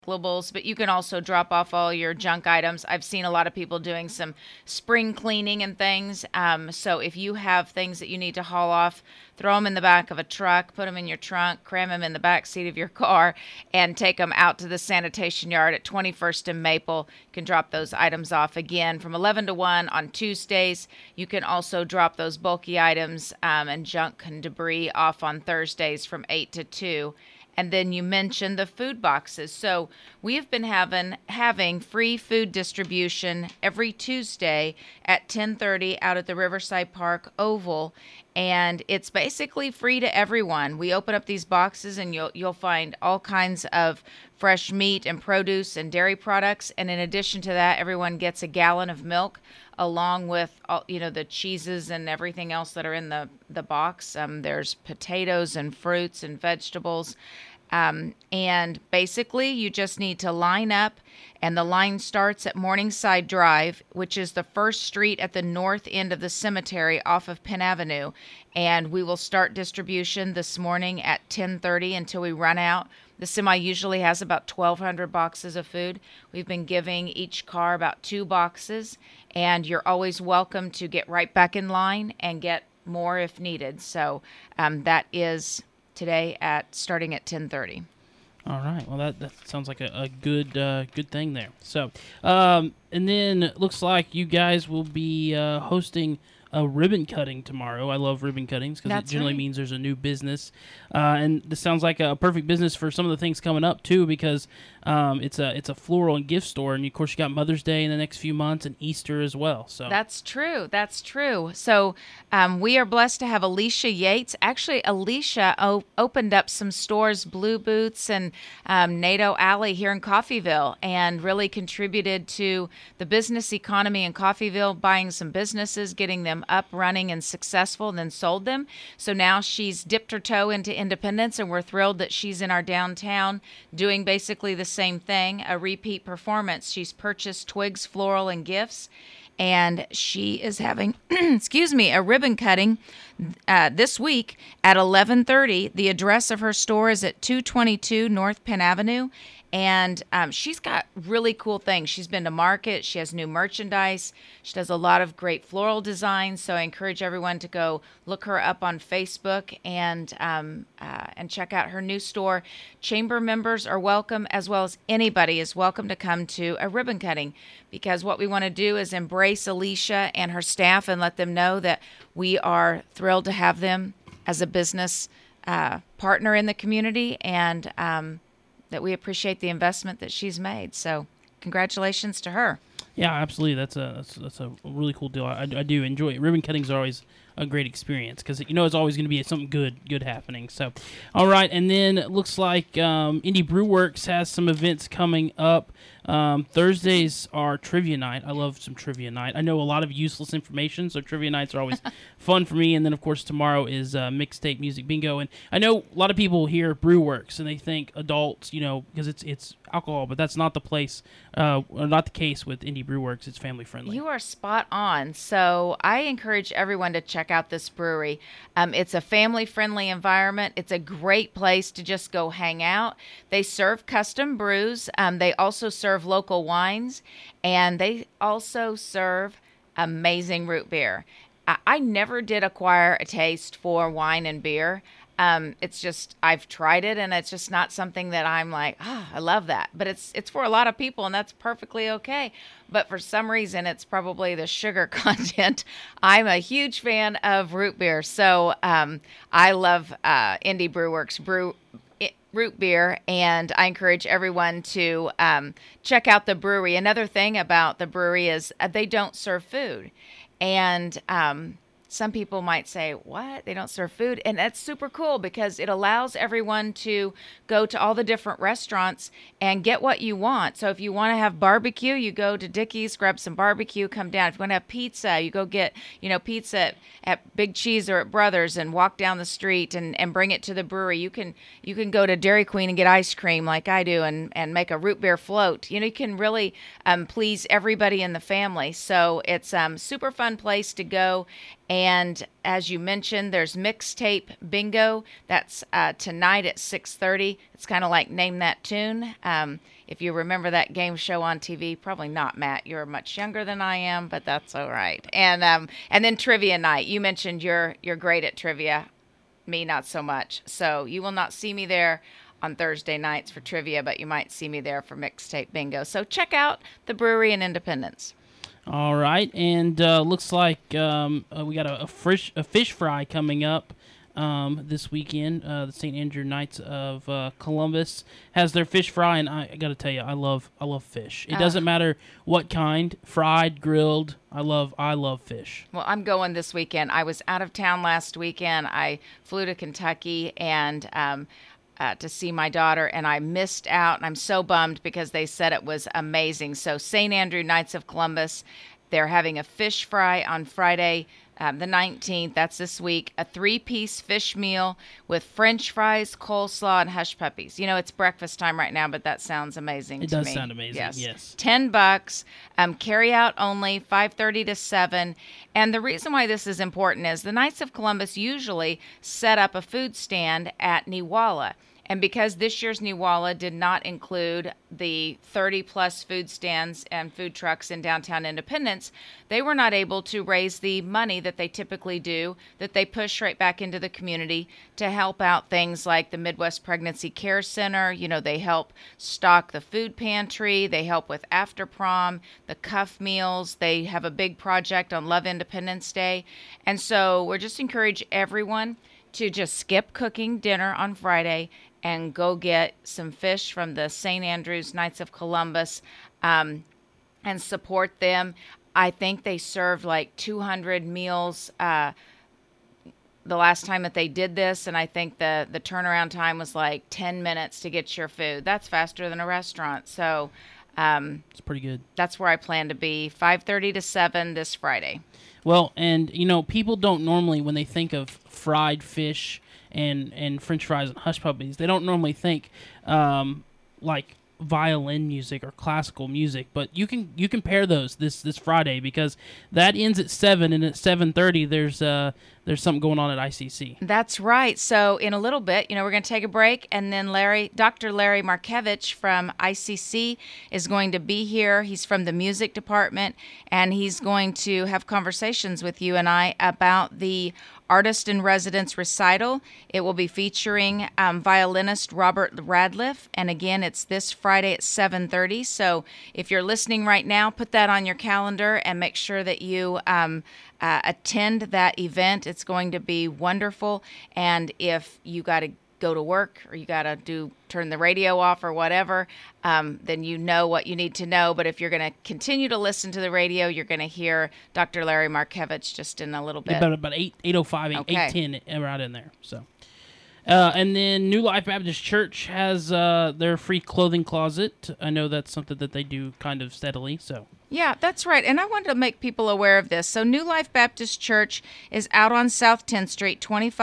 but you can also drop off all your junk items. I've seen a lot of people doing some spring cleaning and things. So if you have things that you need to haul off, throw them in the back of a truck, put them in your trunk, cram them in the back seat of your car, and take them out to the sanitation yard at 21st and Maple. You can drop those items off again from 11 to 1 on Tuesdays. You can also drop those bulky items and junk and debris off on Thursdays from 8 to 2. And then you mentioned the food boxes. So we have been having free food distribution every Tuesday at 10:30 out at the Riverside Park Oval, and it's basically free to everyone. We open up these boxes, and you'll find all kinds of fresh meat and produce and dairy products. And in addition to that, everyone gets a gallon of milk along with all, the cheeses and everything else that are in the box. There's potatoes and fruits and vegetables. And basically, you just need to line up, and the line starts at Morningside Drive, which is the first street at the north end of the cemetery off of Penn Avenue. And we will start distribution this morning at 10:30 until we run out. The semi usually has about 1,200 boxes of food. We've been giving each car about 2 boxes, and you're always welcome to get right back in line and get more if needed. So that is today at starting at 10:30. All right. Well, that sounds like a good thing there. So, and then it looks like you guys will be hosting a ribbon cutting tomorrow. I love ribbon cuttings because it generally means there's a new business, and this sounds like a perfect business for some of the things coming up too, because it's a floral and gift store, and of course you got Mother's Day in the next few months and Easter as well. So that's true. So we are blessed to have Alicia Yates. Actually, Alicia opened up some stores, Blue Boots and NATO Alley here in Coffeyville, and really contributed to the business economy in Coffeyville, buying some businesses, getting them up, running, and successful, and then sold them. So now she's dipped her toe into independence, and we're thrilled that she's in our downtown doing basically the same thing, a repeat performance. She's purchased Twigs Floral and Gifts, and she is having, a ribbon cutting this week at 11:30. The address of her store is at 222 North Penn Avenue, and she's got really cool things. She's been to market. She has new merchandise. She does a lot of great floral designs, so I encourage everyone to go look her up on Facebook and check out her new store. Chamber members are welcome, as well as anybody is welcome to come to a ribbon cutting, because what we want to do is embrace Alicia and her staff and let them know that we are thrilled to have them as a business partner in the community, and that we appreciate the investment that she's made. So congratulations to her. Yeah, absolutely. That's a really cool deal. I do enjoy it. Ribbon cuttings are always a great experience because it's always going to be something good happening. So, all right, and then it looks like Indie Brew Works has some events coming up. Thursdays are trivia night. I love some trivia night. I know a lot of useless information, so trivia nights are always fun for me. And then, of course, tomorrow is mixtape music bingo. And I know a lot of people hear Brew Works and they think adults, because it's alcohol, but that's not the place, or not the case with Indie Brew Works. It's family friendly. You are spot on. So I encourage everyone to check out this brewery. It's a family friendly environment. It's a great place to just go hang out. They serve custom brews. They also serve local wines, and they also serve amazing root beer. I never did acquire a taste for wine and beer. It's just, I've tried it, and it's just not something that I'm like, I love that. But it's for a lot of people, and that's perfectly okay. But for some reason, it's probably the sugar content. I'm a huge fan of root beer. So I love Indie Brew Works root beer, and I encourage everyone to check out the brewery. Another thing about the brewery is they don't serve food. And some people might say, what? They don't serve food? And that's super cool because it allows everyone to go to all the different restaurants and get what you want. So if you want to have barbecue, you go to Dickey's, grab some barbecue, come down. If you want to have pizza, you go get, pizza at Big Cheese or at Brothers and walk down the street and bring it to the brewery. You can go to Dairy Queen and get ice cream like I do and make a root beer float. You can really please everybody in the family. So it's super fun place to go. And as you mentioned, there's mixtape bingo. That's tonight at 6:30. It's kind of like Name That Tune. if you remember that game show on TV, probably not, Matt. You're much younger than I am, but that's all right. And then trivia night. You mentioned you're great at trivia. Me, not so much. So you will not see me there on Thursday nights for trivia, but you might see me there for mixtape bingo. So check out the brewery in Independence. All right, and looks like we got a fish fry coming up this weekend. The St. Andrew Knights of Columbus has their fish fry, and I got to tell you, I love fish. It doesn't matter what kind, fried, grilled. I love fish. Well, I'm going this weekend. I was out of town last weekend. I flew to Kentucky and to see my daughter, and I missed out, and I'm so bummed because they said it was amazing. So St. Andrew Knights of Columbus, they're having a fish fry on Friday, the 19th. That's this week. A 3-piece fish meal with French fries, coleslaw, and hush puppies. You know, it's breakfast time right now, but that sounds amazing to me. It does sound amazing, yes. $10, carry out only, 5:30 to 7. And the reason why this is important is the Knights of Columbus usually set up a food stand at Newalla. And because this year's Newalla did not include the 30-plus food stands and food trucks in downtown Independence, they were not able to raise the money that they typically do, that they push right back into the community to help out things like the Midwest Pregnancy Care Center. You know, they help stock the food pantry. They help with after prom, the cuff meals. They have a big project on Love Independence Day. And so we're just encourage everyone to just skip cooking dinner on Friday and go get some fish from the St. Andrews Knights of Columbus and support them. I think they served like 200 meals the last time that they did this, and I think the turnaround time was like 10 minutes to get your food. That's faster than a restaurant. So it's pretty good. That's where I plan to be, 5:30 to 7 this Friday. Well, and, you know, people don't normally, when they think of fried fish and French fries and hush puppies, they don't normally think like violin music or classical music, but you can pair those this Friday, because that ends at 7, and at 7:30 there's something going on at ICC. That's right. So in a little bit, you know, we're going to take a break, and then Dr. Larry Markevich from ICC is going to be here. He's from the music department, and he's going to have conversations with you and I about the Artist in Residence recital. It will be featuring violinist Robert Radliff, and again, it's this Friday at 7:30. So if you're listening right now, put that on your calendar and make sure that you attend that event. It's going to be wonderful, and if you got to go to work or you got to turn the radio off or whatever, then you know what you need to know. But if you're going to continue to listen to the radio, you're going to hear Dr. Larry Markevich just in a little bit. About 8:05, okay. 8:10, right in there. So, and then New Life Baptist Church has their free clothing closet. I know that's something that they do kind of steadily. So. Yeah, that's right. And I wanted to make people aware of this. So New Life Baptist Church is out on South 10th Street,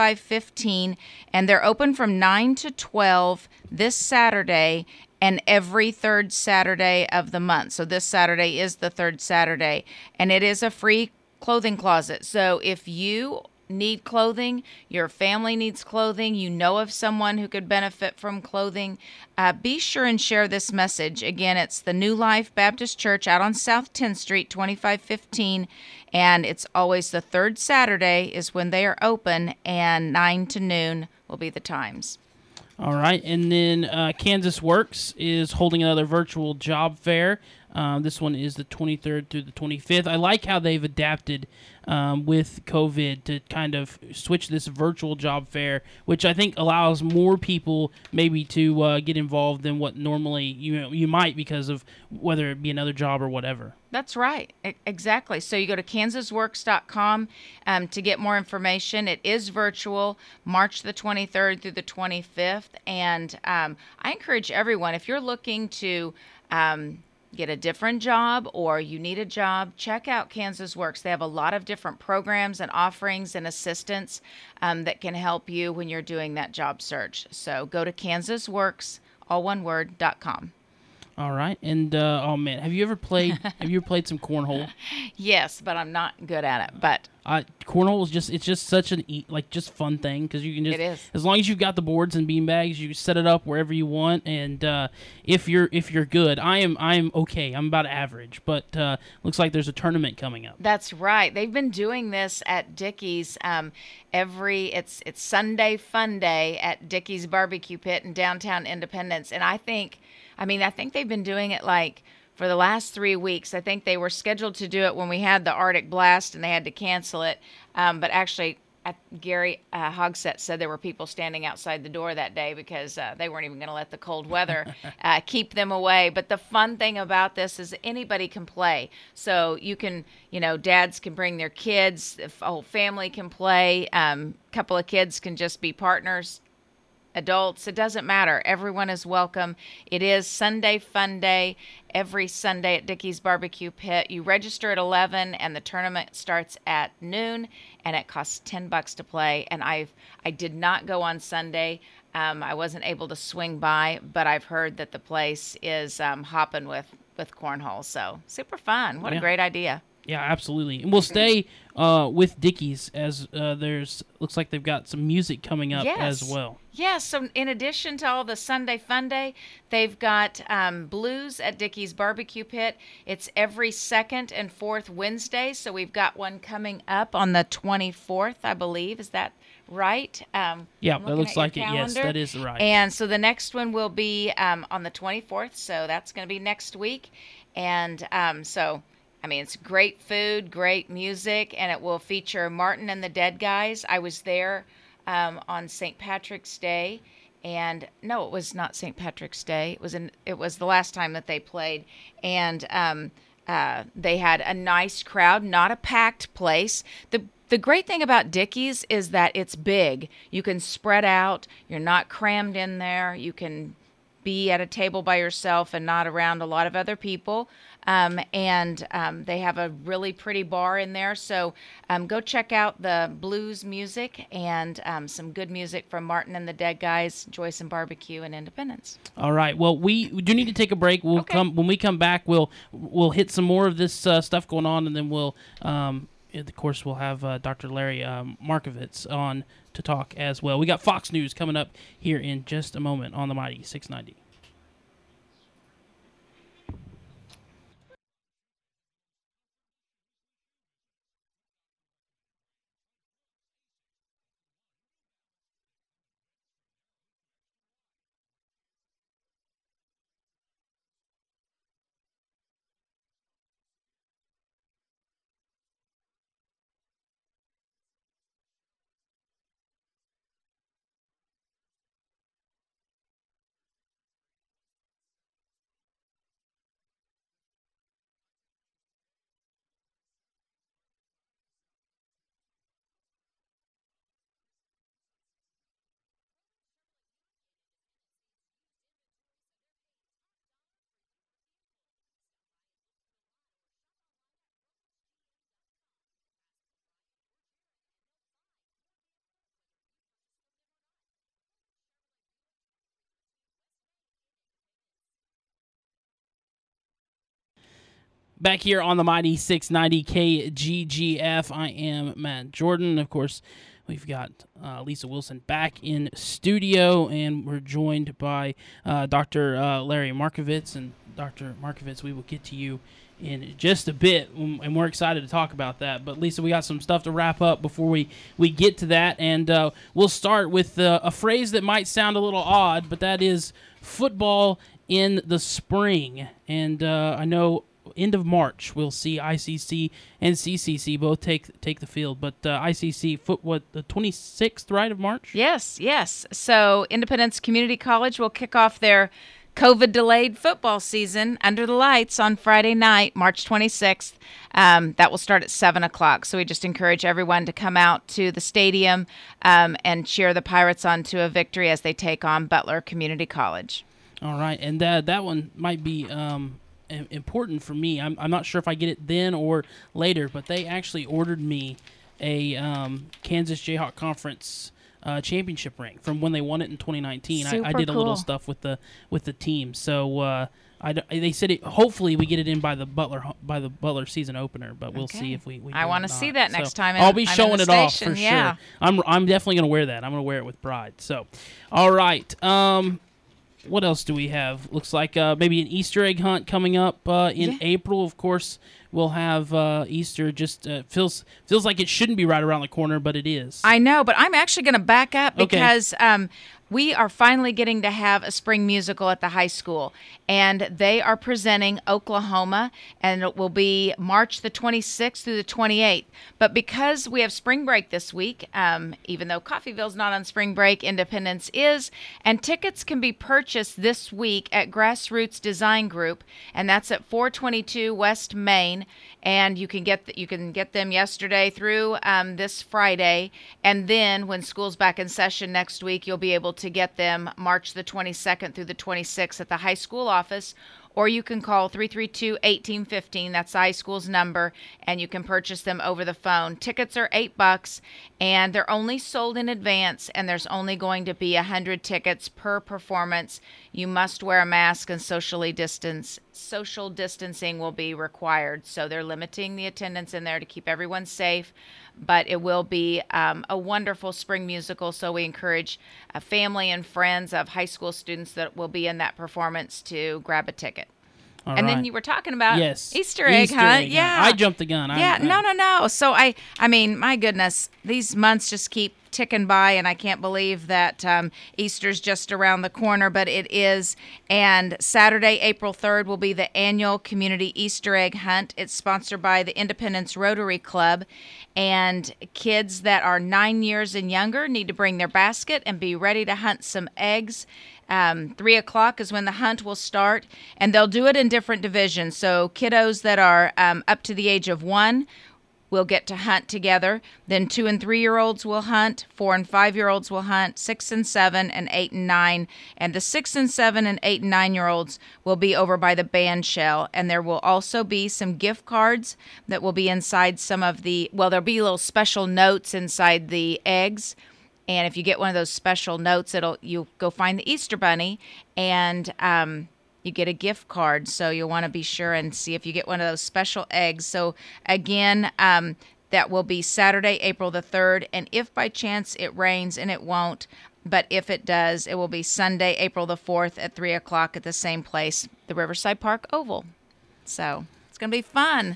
2515, and they're open from 9 to 12 this Saturday and every third Saturday of the month. So this Saturday is the third Saturday, and it is a free clothing closet. So if you need clothing, your family needs clothing, you know of someone who could benefit from clothing, be sure and share this message. Again, it's the New Life Baptist Church out on South 10th Street, 2515, and it's always the third Saturday is when they are open, and 9 to noon will be the times. All right, and then Kansas Works is holding another virtual job fair. This one is the 23rd through the 25th. I like how they've adapted with COVID to kind of switch this virtual job fair, which I think allows more people maybe to get involved than what normally you might, because of whether it be another job or whatever. That's right. Exactly. So you go to kansasworks.com to get more information. It is virtual, March the 23rd through the 25th. And I encourage everyone, if you're looking to get a different job or you need a job, check out Kansas Works. They have a lot of different programs and offerings and assistance that can help you when you're doing that job search. So go to kansasworks, all one word, .com. All right, and oh man, have you ever played some cornhole? Yes, but I'm not good at it. But Cornhole is just such an just fun thing because you can just It is. as long as you've got the boards and beanbags, you set it up wherever you want. And if you're good, I'm okay. I'm about average, but looks like there's a tournament coming up. That's right. They've been doing this at Dickey's it's Sunday Fun Day at Dickey's Barbecue Pit in downtown Independence, and I think they've been doing it like for the last 3 weeks. I think they were scheduled to do it when we had the Arctic blast and they had to cancel it. But actually, Gary Hogsett said there were people standing outside the door that day because they weren't even going to let the cold weather keep them away. But the fun thing about this is anybody can play. So you can, dads can bring their kids, the whole family can play. Couple of kids can just be partners. Adults, it doesn't matter. Everyone is welcome. It is Sunday Fun Day every Sunday at Dickey's Barbecue Pit. You register at 11 and the tournament starts at noon and it costs $10 to play. And I did not go on Sunday. I wasn't able to swing by, but I've heard that the place is hopping with cornhole. So super fun. What a great idea. Yeah, absolutely. And we'll stay with Dickey's as looks like they've got some music coming up as well. Yes, so in addition to all the Sunday Fun Day, they've got blues at Dickey's Barbecue Pit. It's every second and fourth Wednesday, so we've got one coming up on the 24th, I believe. Is that right? Yeah, that looks like it. Yes, that is right. And so the next one will be on the 24th, so that's going to be next week. And it's great food, great music, and it will feature Martin and the Dead Guys. I was there on St. Patrick's Day, and no, it was not St. Patrick's Day. It was the last time that they played, and they had a nice crowd, not a packed place. The great thing about Dickey's is that it's big. You can spread out. You're not crammed in there. You can be at a table by yourself and not around a lot of other people. They have a really pretty bar in there. So go check out the blues music and some good music from Martin and the Dead Guys, Joyce and Barbecue, and Independence. All right. Well, we do need to take a break. We'll when we come back. We'll hit some more of this stuff going on, and then we'll of course we'll have Dr. Larry Markovitz on to talk as well. We got Fox News coming up here in just a moment on the Mighty 690. Back here on the Mighty 690 KGGF, I am Matt Jordan. Of course, we've got Lisa Wilson back in studio, and we're joined by Dr. Larry Markovitz. And Dr. Markovitz, we will get to you in just a bit, and we're excited to talk about that. But Lisa, we got some stuff to wrap up before we get to that, and we'll start with a phrase that might sound a little odd, but that is football in the spring. And I know end of March we'll see ICC and CCC both take the field, but ICC the 26th, right, of March? Yes. So Independence Community College will kick off their COVID-delayed football season under the lights on Friday night, March 26th. That will start at 7 o'clock. So we just encourage everyone to come out to the stadium and cheer the Pirates on to a victory as they take on Butler Community College. All right, and that one might be important for me. I'm not sure if I get it then or later, but they actually ordered me a Kansas Jayhawk Conference championship ring from when they won it in 2019. I did a little stuff with the team, so They said hopefully we get it in by the Butler season opener, but we'll see if we I want to see that next time. I'll be showing it off for sure. I'm definitely gonna wear that. I'm gonna wear it with pride. So, all right. What else do we have? Looks like maybe an Easter egg hunt coming up in April. Of course, we'll have Easter. Just feels like it shouldn't be right around the corner, but it is. I know, but I'm actually going to back up because we are finally getting to have a spring musical at the high school, and they are presenting Oklahoma, and it will be March the 26th through the 28th. But because we have spring break this week, even though Coffeyville's not on spring break, Independence is, and tickets can be purchased this week at Grassroots Design Group, and that's at 422 West Main. And you can get them yesterday through this Friday, and then when school's back in session next week, you'll be able to get them March the 22nd through the 26th at the high school office, or you can call 332-1815. That's the high school's number, and you can purchase them over the phone. Tickets are $8, and they're only sold in advance, and there's only going to be 100 tickets per performance. You must wear a mask and social distancing will be required. So they're limiting the attendance in there to keep everyone safe. But it will be a wonderful spring musical, so we encourage family and friends of high school students that will be in that performance to grab a ticket. Then you were talking about Easter egg hunt. Yeah, I jumped the gun. No. So I mean, my goodness, these months just keep ticking by, and I can't believe that Easter's just around the corner, but it is. And Saturday, April 3rd, will be the annual community Easter egg hunt. It's sponsored by the Independence Rotary Club, and kids that are 9 years and younger need to bring their basket and be ready to hunt some eggs. 3 o'clock is when the hunt will start, and they'll do it in different divisions. So kiddos that are up to the age of 1 will get to hunt together. Then 2 and 3-year-olds will hunt. 4 and 5-year-olds will hunt. 6 and 7 and 8 and 9. And the 6 and 7 and 8 and 9-year-olds will be over by the band shell. And there will also be some gift cards that will be inside some of there'll be little special notes inside the eggs. And if you get one of those special notes, you'll go find the Easter Bunny, and you get a gift card. So you'll want to be sure and see if you get one of those special eggs. So again, that will be Saturday, April the 3rd. And if by chance it rains, and it won't, but if it does, it will be Sunday, April the 4th at 3 o'clock at the same place, the Riverside Park Oval. So it's going to be fun.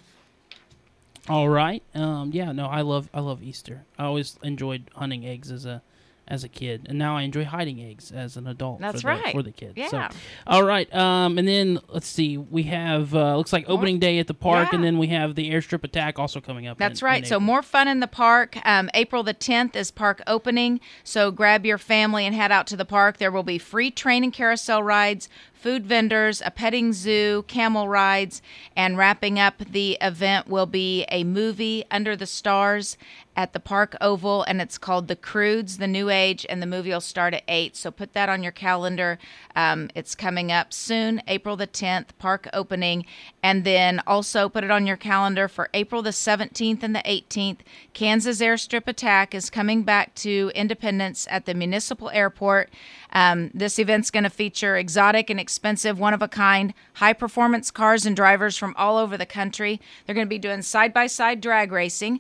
All right. I love Easter. I always enjoyed hunting eggs as a kid, and now I enjoy hiding eggs as an adult. That's for the kids. Yeah. So, all right. And then let's see. We have looks like opening day at the park, and then we have the airstrip attack also coming up. That's right. So more fun in the park. April the 10th is park opening. So grab your family and head out to the park. There will be free train and carousel rides, food vendors, a petting zoo, camel rides, and wrapping up the event will be a movie, Under the Stars, at the Park Oval, and it's called The Croods, The New Age, and the movie will start at 8. So put that on your calendar. It's coming up soon, April the 10th, park opening. And then also put it on your calendar for April the 17th and the 18th. Kansas Airstrip Attack is coming back to Independence at the Municipal Airport. This event's going to feature exotic and expensive, one-of-a-kind, high-performance cars and drivers from all over the country. They're going to be doing side-by-side drag racing.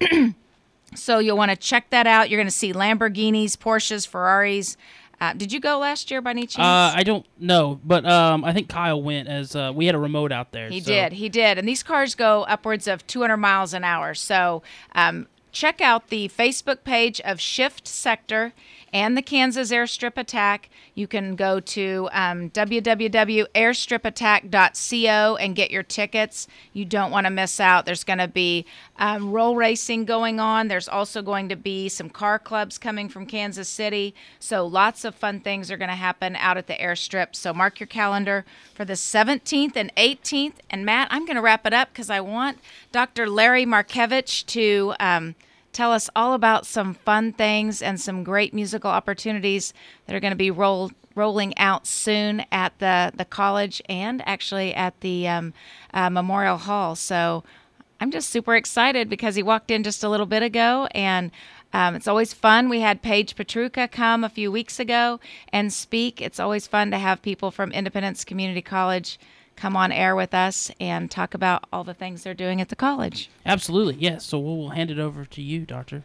So you'll want to check that out. You're going to see Lamborghinis, Porsches, Ferraris. Did you go last year by any chance? I don't know, but I think Kyle went as we had a remote out there. He did. And these cars go upwards of 200 miles an hour. So check out the Facebook page of Shift Sector and the Kansas Airstrip Attack. You can go to www.airstripattack.co and get your tickets. You don't want to miss out. There's going to be roll racing going on. There's also going to be some car clubs coming from Kansas City. So lots of fun things are going to happen out at the airstrip. So mark your calendar for the 17th and 18th. And Matt, I'm going to wrap it up because I want Dr. Larry Markevich to tell us all about some fun things and some great musical opportunities that are going to be rolling out soon at the college and actually at the Memorial Hall. So I'm just super excited because he walked in just a little bit ago, and It's always fun. We had Paige Petruka come a few weeks ago and speak. It's always fun to have people from Independence Community College come on air with us and talk about all the things they're doing at the college. Absolutely, yes. So we'll hand it over to you, Doctor.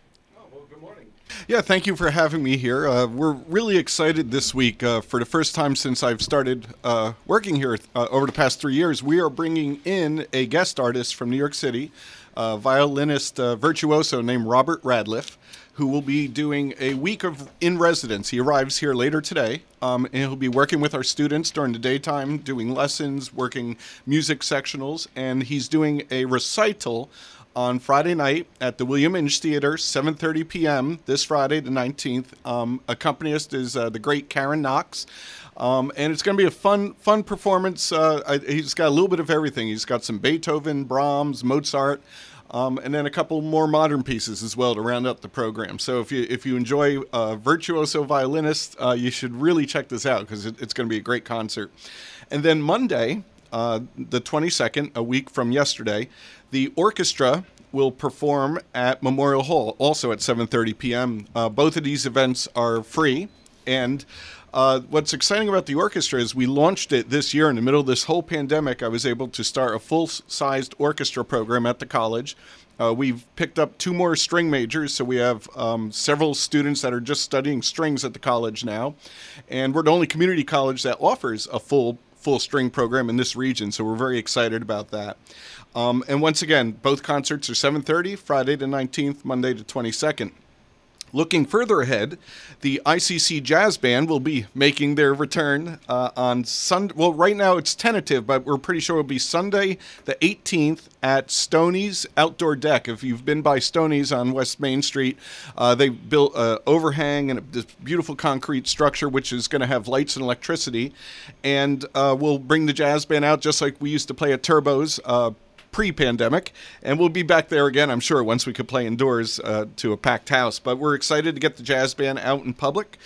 Yeah, thank you for having me here. We're really excited this week. For the first time since I've started working here over the past 3 years, we are bringing in a guest artist from New York City, a violinist virtuoso named Robert Radliff, who will be doing a week of in residence. He arrives here later today, and he'll be working with our students during the daytime, doing lessons, working music sectionals, and he's doing a recital on Friday night at the William Inge Theater, 7:30 p.m. this Friday, the 19th. Accompanist is the great Karen Knox. And it's going to be a fun performance. He's got a little bit of everything. He's got some Beethoven, Brahms, Mozart, and then a couple more modern pieces as well to round up the program. So if you enjoy virtuoso violinists, you should really check this out because it's going to be a great concert. And then Monday, the 22nd, a week from yesterday, the orchestra will perform at Memorial Hall, also at 7:30 p.m. Both of these events are free. And what's exciting about the orchestra is we launched it this year in the middle of this whole pandemic. I was able to start a full-sized orchestra program at the college. We've picked up 2 more string majors, so we have several students that are just studying strings at the college now. And we're the only community college that offers a full string program in this region, so we're very excited about that. And once again, both concerts are 7:30, Friday the 19th, Monday the 22nd. Looking further ahead, the ICC Jazz Band will be making their return on Sunday. Well, right now it's tentative, but we're pretty sure it'll be Sunday the 18th at Stoney's Outdoor Deck. If you've been by Stoney's on West Main Street, they built an overhang and this beautiful concrete structure which is going to have lights and electricity. And we'll bring the jazz band out just like we used to play at Turbo's pre-pandemic, and we'll be back there again, I'm sure, once we could play indoors to a packed house. But we're excited to get the jazz band out in public.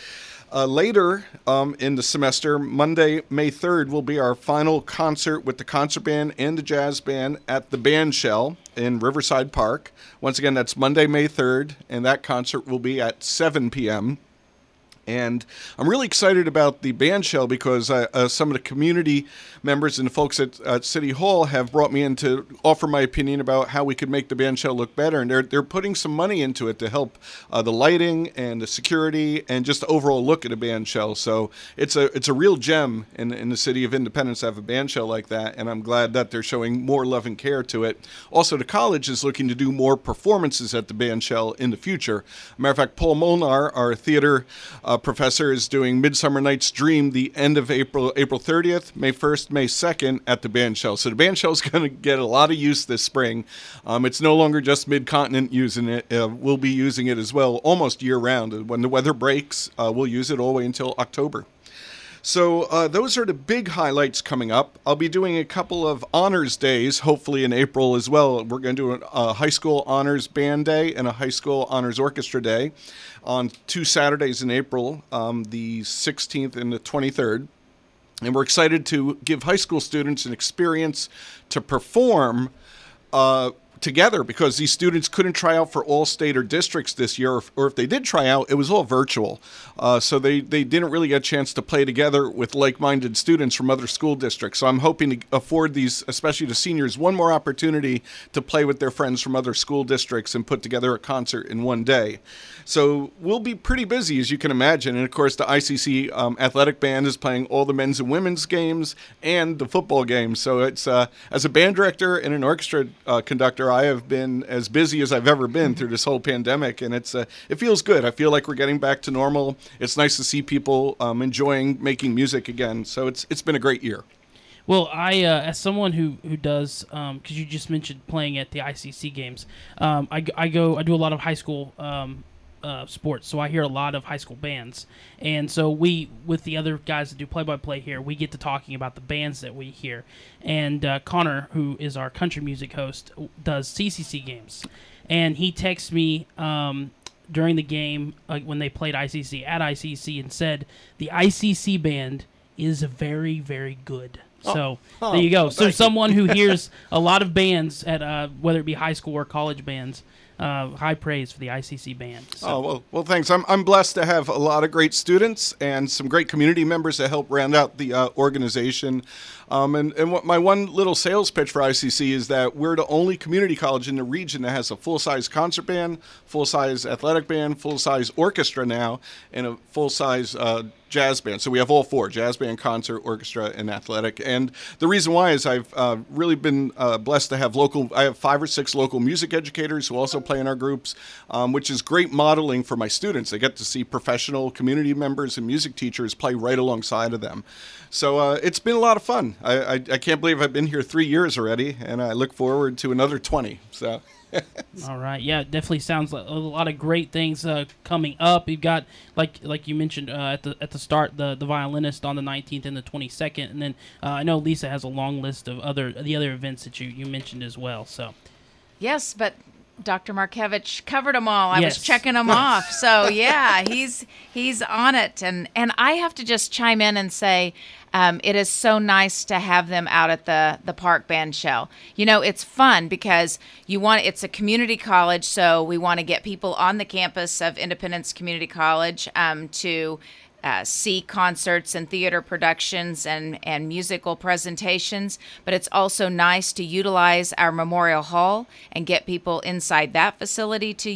Later in the semester, Monday, May 3rd, will be our final concert with the concert band and the jazz band at the Band Shell in Riverside Park. Once again, that's Monday, May 3rd, and that concert will be at 7 p.m. And I'm really excited about the band shell because some of the community members and the folks at City Hall have brought me in to offer my opinion about how we could make the band shell look better. And they're putting some money into it to help the lighting and the security and just the overall look at a band shell. So it's a real gem in the city of Independence to have a band shell like that. And I'm glad that they're showing more love and care to it. Also, the college is looking to do more performances at the band shell in the future. Matter of fact, Paul Molnar, our theater professor, is doing Midsummer Night's Dream the end of April 30th, May 1st, May 2nd at the band shell. So the band shell is going to get a lot of use this spring. It's no longer just Mid-Continent using it. We'll be using it as well almost year-round. When the weather breaks, we'll use it all the way until October. So those are the big highlights coming up. I'll be doing a couple of honors days, hopefully in April as well. We're going to do a high school honors band day and a high school honors orchestra day on 2 Saturdays in April, the 16th and the 23rd. And we're excited to give high school students an experience to perform together because these students couldn't try out for all state or districts this year, or if they did try out, it was all virtual. So they didn't really get a chance to play together with like-minded students from other school districts. So I'm hoping to afford these, especially the seniors, one more opportunity to play with their friends from other school districts and put together a concert in one day. So we'll be pretty busy, as you can imagine. And of course, the ICC athletic band is playing all the men's and women's games and the football games. So it's as a band director and an orchestra conductor, I have been as busy as I've ever been through this whole pandemic, and it feels good. I feel like we're getting back to normal. It's nice to see people enjoying making music again. So it's been a great year. Well, I as someone who does, because you just mentioned playing at the ICC games, I do a lot of high school sports, so I hear a lot of high school bands, and so we, with the other guys that do play-by-play here, we get to talking about the bands that we hear, and Connor, who is our country music host, does CCC games, and he texts me during the game when they played ICC at ICC and said the ICC band is very, very good. So there you go. So someone who hears a lot of bands at whether it be high school or college bands, high praise for the ICC band. So. Oh, well, thanks. I'm blessed to have a lot of great students and some great community members that help round out the organization. And what my one little sales pitch for ICC is that we're the only community college in the region that has a full-size concert band, full-size athletic band, full-size orchestra now, and a full-size jazz band. So we have all four: jazz band, concert, orchestra, and athletic. And the reason why is I've really been blessed to have I have 5 or 6 local music educators who also play in our groups, which is great modeling for my students. They get to see professional community members and music teachers play right alongside of them. So it's been a lot of fun. I can't believe I've been here 3 years already, and I look forward to another 20. So. All right, yeah, it definitely sounds like a lot of great things coming up. You've got like you mentioned at the start, the violinist on the 19th and the 22nd, and then I know Lisa has a long list of the other events that you mentioned as well. So yes, but Dr. Markevich covered them all. I Yes. was checking them off. So yeah, he's on it, and I have to just chime in and say. It is so nice to have them out at the park band shell. You know, it's fun because it's a community college, so we want to get people on the campus of Independence Community College to see concerts and theater productions and musical presentations. But it's also nice to utilize our Memorial Hall and get people inside that facility to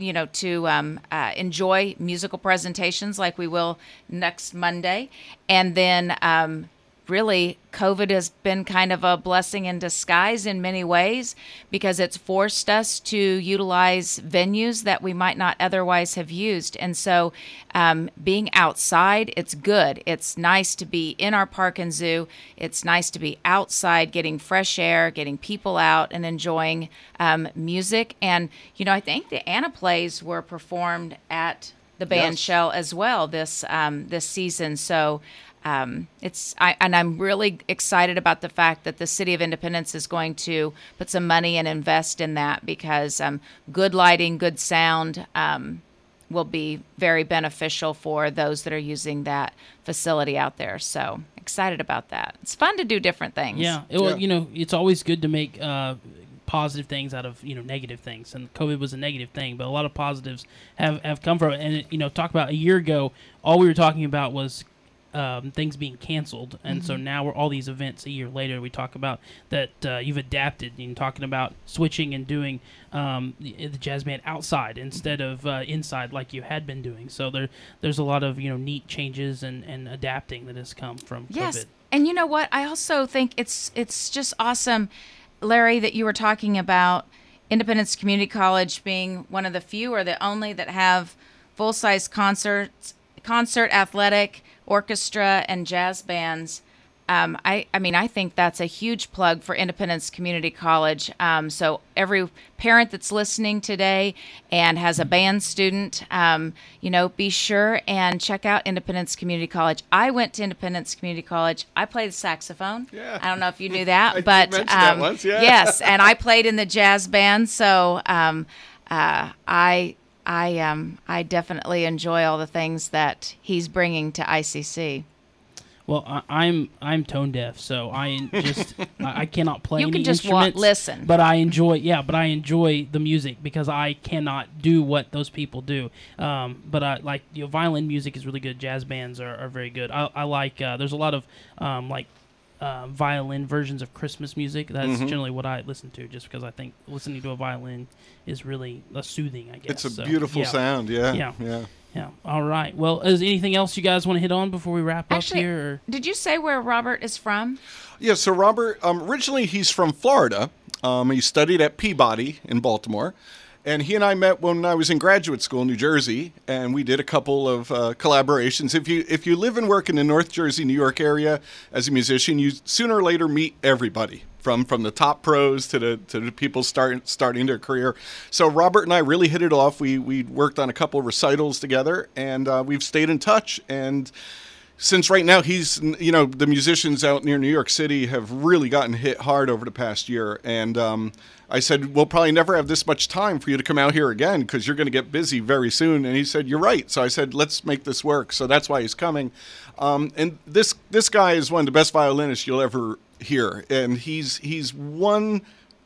enjoy musical presentations like we will next Monday. And then really, COVID has been kind of a blessing in disguise in many ways because it's forced us to utilize venues that we might not otherwise have used. And so being outside, it's good. It's nice to be in our park and zoo. It's nice to be outside, getting fresh air, getting people out and enjoying music. And, I think the Anna plays were performed at the band Yes. shell as well this season. So I'm really excited about the fact that the City of Independence is going to put some money and invest in that because good lighting, good sound will be very beneficial for those that are using that facility out there. So excited about that. It's fun to do different things. yeah, it's always good to make positive things out of negative things, and COVID was a negative thing, but a lot of positives have come from it. And talk about a year ago, all we were talking about was things being canceled, and so now all these events a year later, we talk about that you've adapted and talking about switching and doing the jazz band outside instead of inside like you had been doing. So there's a lot of neat changes and adapting that has come from Yes, COVID. and you know what? I also think it's just awesome, Larry, that you were talking about Independence Community College being one of the few or the only that have full-size concert, athletic, orchestra, and jazz bands. I think that's a huge plug for Independence Community College. So every parent that's listening today and has a band student, be sure and check out Independence Community College. I went to Independence Community College. I played the saxophone. Yeah. I don't know if you knew that, I but mentioned that once, yeah. yes, and I played in the jazz band. So I definitely enjoy all the things that he's bringing to ICC. Well, I'm tone deaf, so I cannot play You any can just instruments. listen. But I enjoy the music because I cannot do what those people do. But I like violin music is really good. Jazz bands are very good. I like there's a lot of violin versions of Christmas music. That's generally what I listen to, just because I think listening to a violin is really soothing, I guess. It's a beautiful sound, yeah. Yeah. All right. Well, is anything else you guys want to hit on before we wrap up here? Or? Did you say where Robert is from? Yeah, so Robert, originally he's from Florida. He studied at Peabody in Baltimore. And he and I met when I was in graduate school in New Jersey, and we did a couple of collaborations. If you live and work in the North Jersey, New York area as a musician, you sooner or later meet everybody, from the top pros to the people starting their career. So Robert and I really hit it off. We worked on a couple of recitals together, and we've stayed in touch. And since right now the musicians out near New York City have really gotten hit hard over the past year, and I said, we'll probably never have this much time for you to come out here again because you're going to get busy very soon. And he said, you're right. So I said, let's make this work. So that's why he's coming. And this guy is one of the best violinists you'll ever hear. And he's one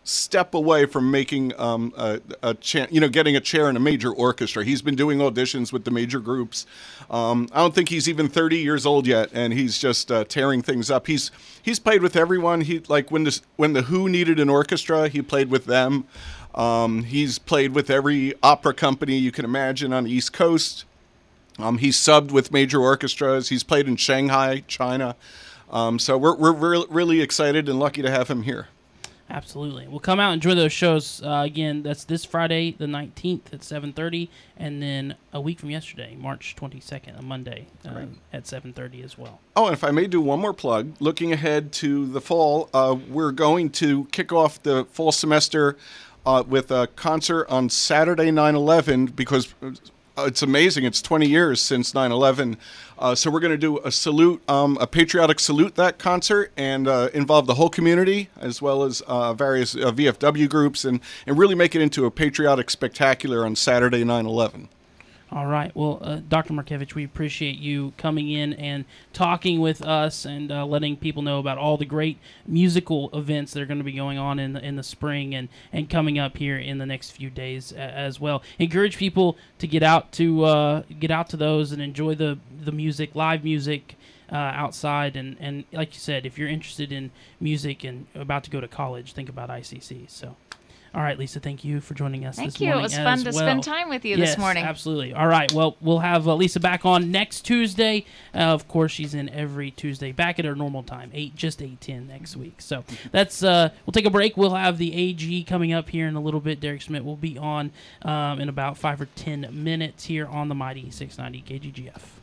step away from making getting a chair in a major orchestra. He's been doing auditions with the major groups. I don't think he's even 30 years old yet, and he's just tearing things up. He's played with everyone. He when the Who needed an orchestra, he played with them. He's played with every opera company you can imagine on the East Coast. He's subbed with major orchestras. He's played in Shanghai, China. So we're really excited and lucky to have him here. Absolutely. We'll come out and enjoy those shows. Again, that's this Friday, the 19th at 7:30, and then a week from yesterday, March 22nd, a Monday, at 7:30 as well. Oh, and if I may do one more plug, looking ahead to the fall, we're going to kick off the fall semester with a concert on Saturday, 9/11, because it's amazing. It's 20 years since 9/11. So we're going to do a salute, a patriotic salute that concert, and involve the whole community as well as various VFW groups, and really make it into a patriotic spectacular on Saturday, 9/11. All right. Well, Dr. Markevich, we appreciate you coming in and talking with us and letting people know about all the great musical events that are going to be going on in the spring and coming up here in the next few days as well. Encourage people to get out to those and enjoy the music, live music outside. And like you said, if you're interested in music and about to go to college, think about ICC. So. All right, Lisa, thank you for joining us this morning. Thank you. It was fun to spend time with you this morning. Yes, absolutely. All right, well, we'll have Lisa back on next Tuesday. Of course, she's in every Tuesday, back at her normal time, 8:10 next week. So that's we'll take a break. We'll have the AG coming up here in a little bit. Derek Schmidt will be on in about 5 or 10 minutes here on the Mighty 690 KGGF.